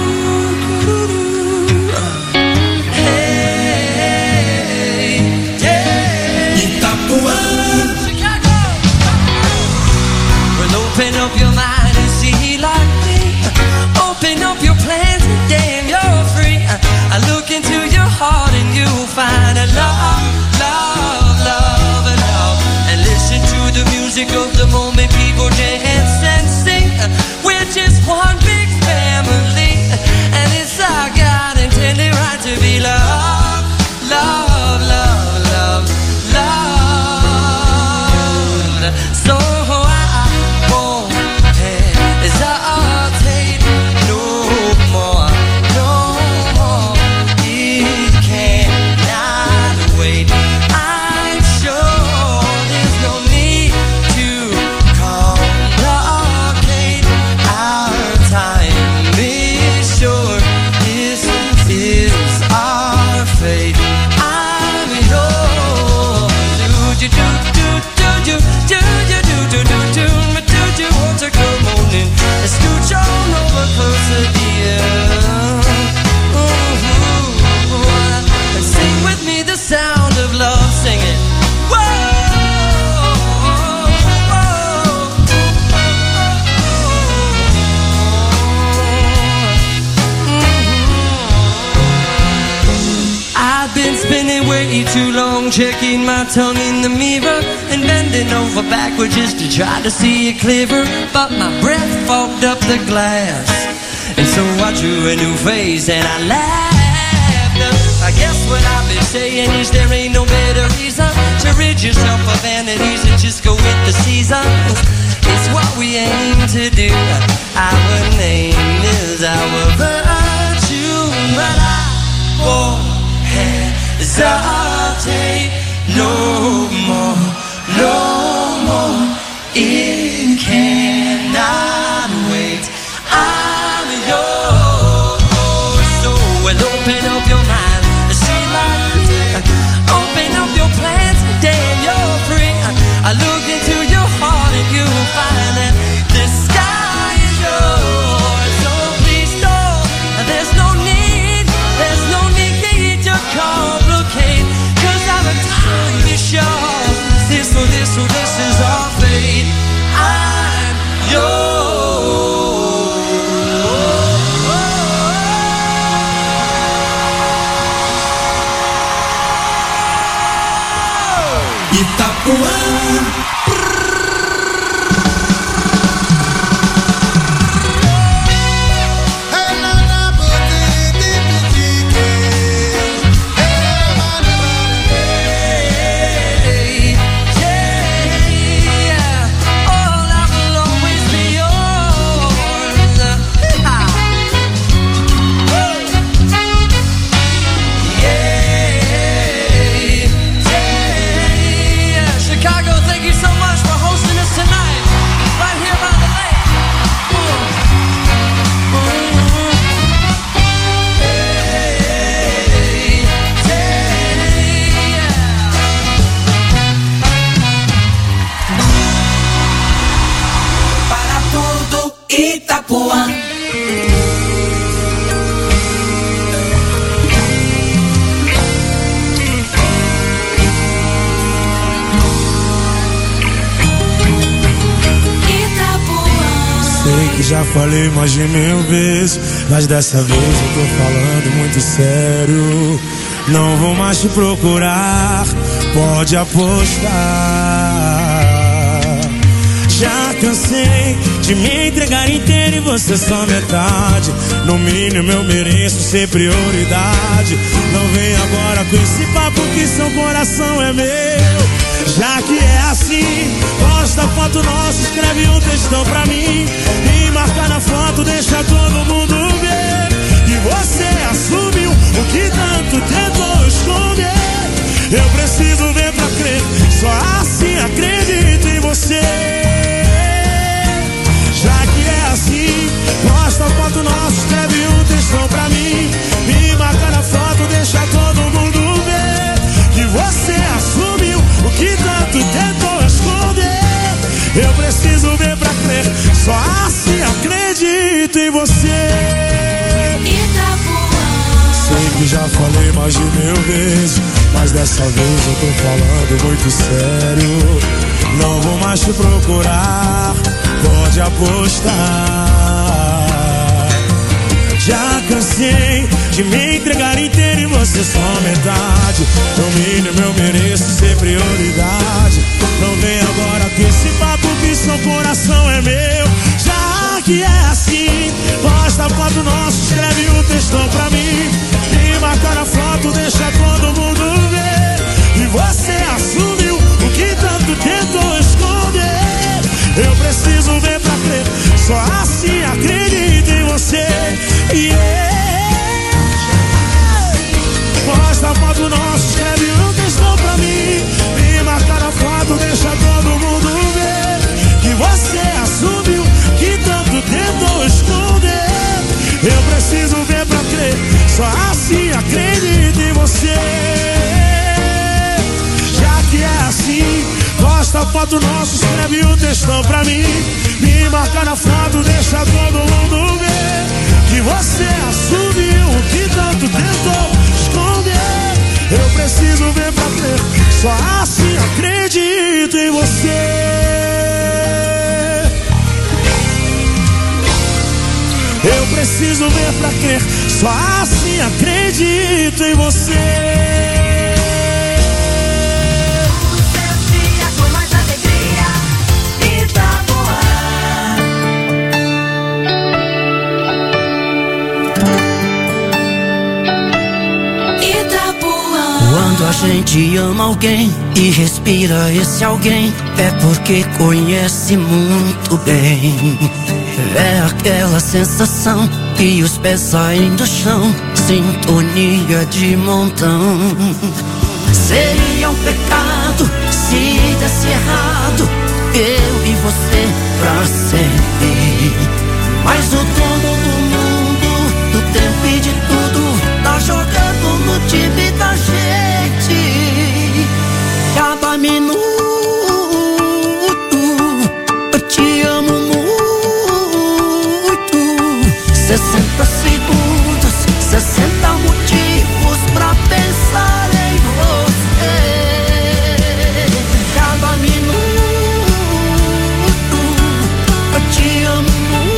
hey, yeah. Itapuã, Chicago. Well, open up your mind and see like me. Open up your plans and damn, you're free. I look into your heart and you'll find a love, love, love, love. And listen to the music of the moment, people dance and sing. We're just one big family, and it's our God intended right to be loved, love, love, love, love. So I won't hesitate no more, no more. It cannot wait. I'm sure there's no need to too long checking my tongue in the mirror and bending over backwards just to try to see it clearer. But my breath fogged up the glass, and so I drew a new face and I laughed. I guess what I've been saying is there ain't no better reason to rid yourself of vanities and just go with the seasons. It's what we aim to do. Our name is our virtue, but I won't hesitate no more, no more. It cannot wait. I'm yours. So well, open up your mind, see light. Open up your plans, damn, you're free. I look into your heart and you'll find that the sky is yours. So please don't, there's no need, there's no need to complicate, 'cause our time is short. This or this or this is our fate. I'm yours. Itapuã. Itapuã. Sei que já falei mais de mil vezes, mas dessa vez eu tô falando muito sério. Não vou mais te procurar, pode apostar. Já cansei de me entregar inteiro e você só metade. No mínimo eu mereço ser prioridade. Não vem agora com esse papo que seu coração é meu. Já que é assim, posta foto nossa, escreve um textão pra mim e marca na foto, deixa todo mundo ver. E você assumiu o que tanto tentou esconder. Eu preciso ver pra crer, só assim acredito em você. Já que é assim, posta a foto nossa, escreve um textão pra mim e marca na foto, deixa todo mundo ver. Que você assumiu o que tanto tentou esconder. Eu preciso ver pra crer, só assim acredito em você. Sei que já falei mais de mil vezes, mas dessa vez eu tô falando muito sério. Não vou mais te procurar, pode apostar. Já cansei de me entregar inteiro e você só metade. No mínimo eu mereço ser prioridade. Não vem agora com esse papo que seu coração é meu. Já que é assim, posta a foto nossa, escreve um textão pra mim e marca na foto, deixa todo mundo ver. E você assumiu o que tanto tentou esconder. Eu preciso ver pra crer, só assim acredito em você. Yeah. Posta a foto nossa, escreve um textão pra mim e marca na foto, deixa todo mundo ver. Que você assumiu que tanto tentou esconder. Eu preciso ver pra crer, só assim acredito em você. Já que é assim, posta a foto nossa, escreve um textão pra mim, me marca na foto, deixa todo mundo ver. Que você assumiu o que tanto tentou esconder. Eu preciso ver pra crer, só assim acredito em você. Eu preciso ver pra crer, só assim acredito em você. gente ama alguém e respira esse alguém, é porque conhece muito bem. É aquela sensação que os pés saem do chão, sintonia de montão. Seria um pecado se desse errado, eu e você pra sempre. Mas o dono do mundo, do tempo e de tudo, tá jogando no time da gente. Cada minuto eu te amo muito. Sessenta segundos, sessenta motivos pra pensar em você. Cada minuto eu te amo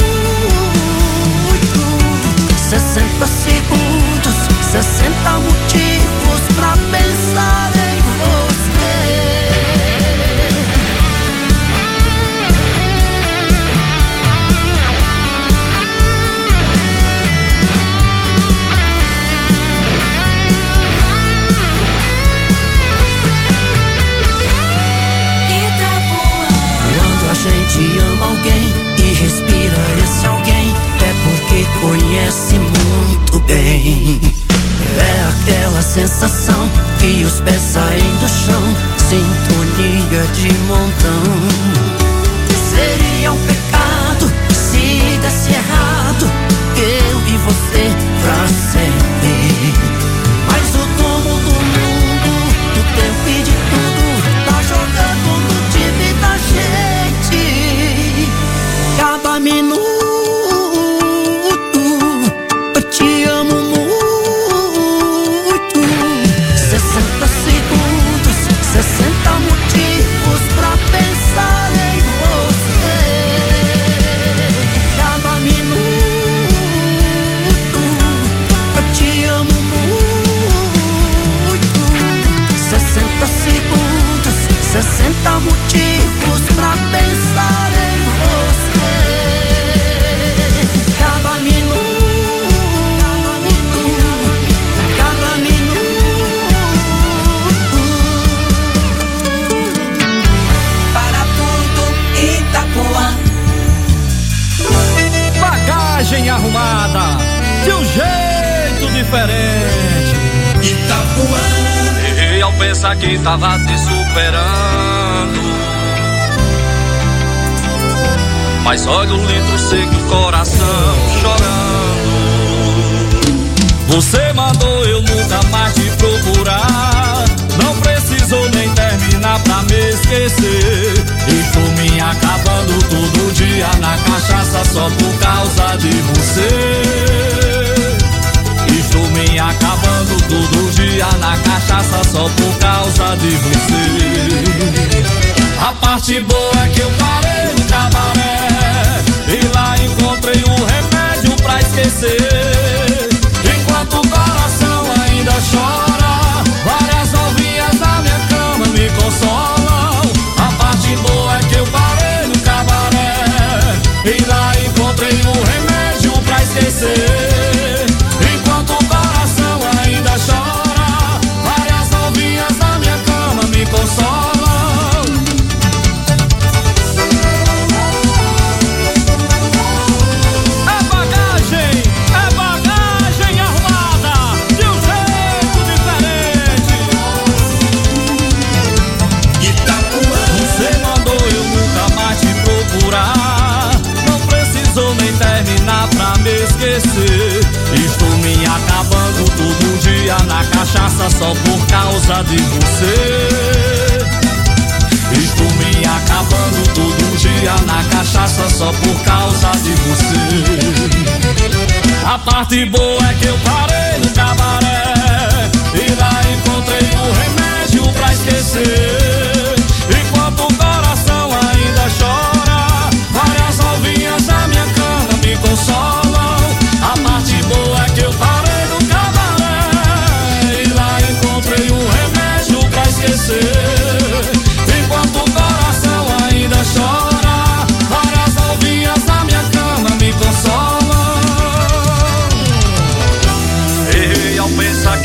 muito. Sessenta segundos, sessenta motivos pra pensar em você. Quando a gente ama alguém e respira esse alguém, é porque conhece muito bem. É aquela sensação que os pés saem do chão, sintonia de montão. Seria um pecado se desse errado, eu e você pra sempre. Mas o dono do mundo, do tempo e de tudo, tá jogando no time da gente. Cada minuto eu te amo muito. Sessenta segundos, sessenta motivos pra pensar em você. Cada minuto eu te amo muito. Sessenta segundos, sessenta motivos pra pensar em você. Cada minuto, cada minuto. Para tudo Itapuã. Bagagem arrumada, de um jeito diferente. Itapuã. Errei ao pensar que tava te superando, mas olha o litro seco, o coração chorando. Você mandou eu nunca mais te procurar, não precisou nem terminar pra me esquecer. Estou me acabando todo dia na cachaça só por causa de você. Estou me acabando todo dia na cachaça só por causa de você. A parte boa é que eu parei no cabaré e lá encontrei um remédio pra esquecer. Enquanto o coração ainda chora, várias novinhas na minha cama me consolam. A parte boa é que eu parei no cabaré e lá encontrei um remédio pra esquecer. Enquanto o coração ainda chora, várias novinhas na minha cama me consolam. Não precisou nem terminar pra me esquecer. Estou me acabando todo dia na cachaça só por causa de você. Estou me acabando todo dia na cachaça só por causa de você. A parte boa é que eu parei no cabaré e lá encontrei um remédio pra esquecer. Enquanto o coração ainda chora, várias novinhas na minha cama me consolam. A parte boa é que eu parei no cabaré e lá encontrei um remédio pra esquecer. Enquanto o coração ainda chora, várias novinhas na minha cama me consolam. Errei ao pensar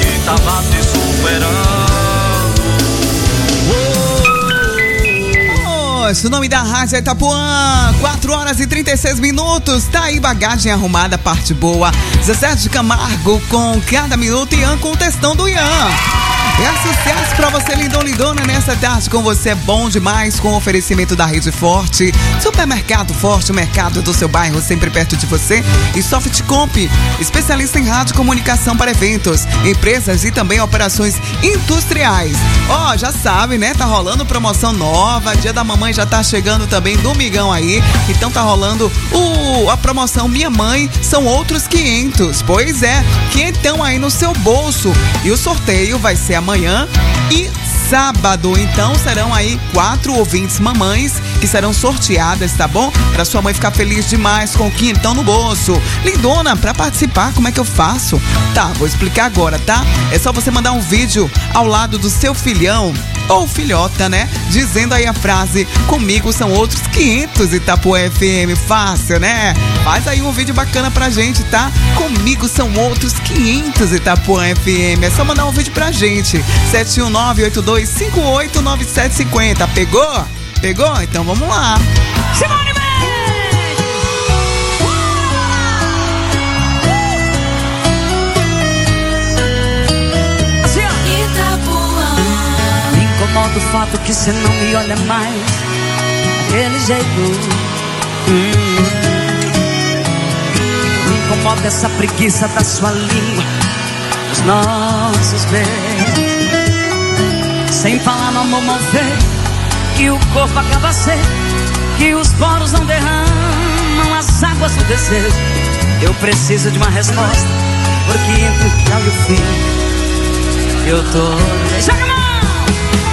horas, o nome da rádio é Itapuã, quatro horas e trinta e seis minutos, tá aí bagagem arrumada, parte boa, Zezé de Camargo com cada minuto, Ian com o textão do Ian. É sucesso pra você, lindão, lindona, nessa tarde com você é bom demais, com o oferecimento da Rede Forte, Supermercado Forte, o mercado do seu bairro sempre perto de você, e Softcomp, especialista em rádio e comunicação para eventos, empresas e também operações industriais. Ó, oh, já sabe, né? Tá rolando promoção nova, Dia da Mamãe já tá chegando também, domingão aí, então tá rolando o, a promoção Minha Mãe, são outros quinhentos, pois é, quinhentão aí no seu bolso, e o sorteio vai ser amanhã e sábado, então serão aí quatro ouvintes mamães que serão sorteadas, tá bom? Pra sua mãe ficar feliz demais com o quinhentão no bolso. Lindona, pra participar, como é que eu faço? Tá, vou explicar agora, tá? É só você mandar um vídeo ao lado do seu filhão ou filhota, né? Dizendo aí a frase, comigo são outros quinhentos Itapuã F M, fácil, né? Faz aí um vídeo bacana pra gente, tá? Comigo são outros quinhentos Itapuã F M, é só mandar um vídeo pra gente, sete um nove oito dois cinco oito nove sete cinco zero, pegou? Pegou? Então vamos lá. Simone incomoda o fato que cê não me olha mais daquele jeito. Hum. Me incomoda essa preguiça da sua língua, os nossos beijos. Sem falar no amor mal feito, que o corpo acaba seco, que os poros não derramam as águas do desejo. Eu preciso de uma resposta, porque entre o tchau e o fim eu tô... Joga a mão!